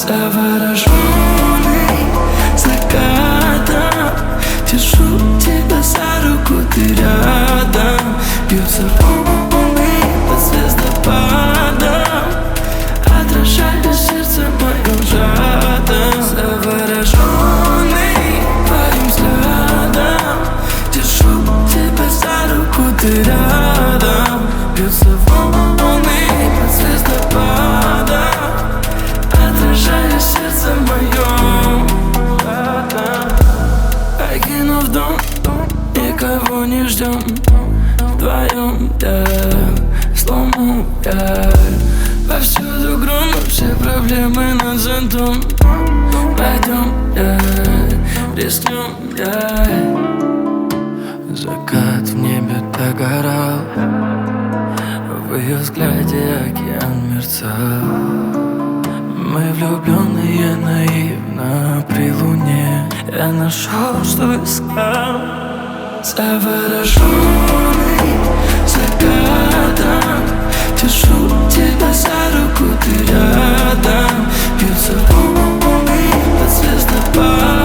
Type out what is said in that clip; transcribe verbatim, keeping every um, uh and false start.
Завороженный закатом, держу тебя за руку, ты рядом. Бьются волны под звездопадом, отражая сердце моим жадом. Завороженный твоим взглядом, держу тебя за руку, ты рядом. Бьются волны под звездопадом, отражая сердце моем. Покинув дом, никого не ждем. Вдвоем, да, слому я. Повсюду гром, все проблемы над зонтом. Пойдем, да, рискнем, да. Закат в небе догорал, в ее взгляде океан мерцал. Мы влюбленные наивно при луне. Я нашел, что искал. Завороженный закатом, держу тебя за руку, ты рядом. Бьются волны под звездопадом,